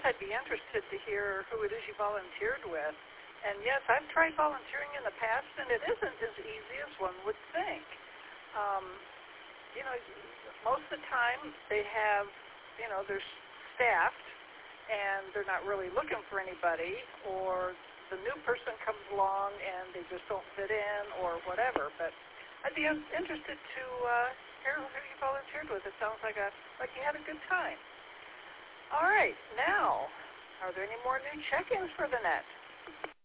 I'd be interested to hear who it is you volunteered with. And yes, I've tried volunteering in the past, and it isn't as easy as one would think. You know, most of the time they have, you know, they're staffed, and they're not really looking for anybody, or the new person comes along and they just don't fit in, or whatever. But I'd be interested to hear who you volunteered with. It sounds like you had a good time. All right, now, are there any more new check-ins for the net?